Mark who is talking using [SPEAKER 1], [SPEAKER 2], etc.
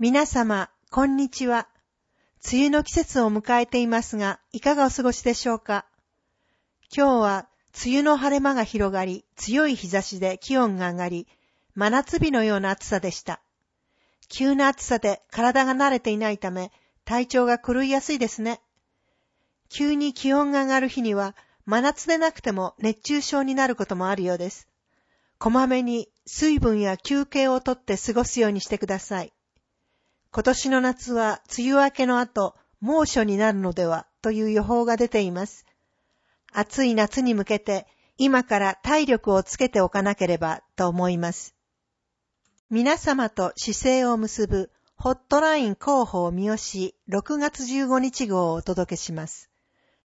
[SPEAKER 1] 皆様、こんにちは。梅雨の季節を迎えていますが、いかがお過ごしでしょうか。今日は梅雨の晴れ間が広がり、強い日差しで気温が上がり、真夏日のような暑さでした。急な暑さで体が慣れていないため、体調が狂いやすいですね。急に気温が上がる日には、真夏でなくても熱中症になることもあるようです。こまめに水分や休憩をとって過ごすようにしてください。今年の夏は梅雨明けの後、猛暑になるのではという予報が出ています。暑い夏に向けて今から体力をつけておかなければと思います。皆様と姿勢を結ぶホットライン広報三好6月15日号をお届けします。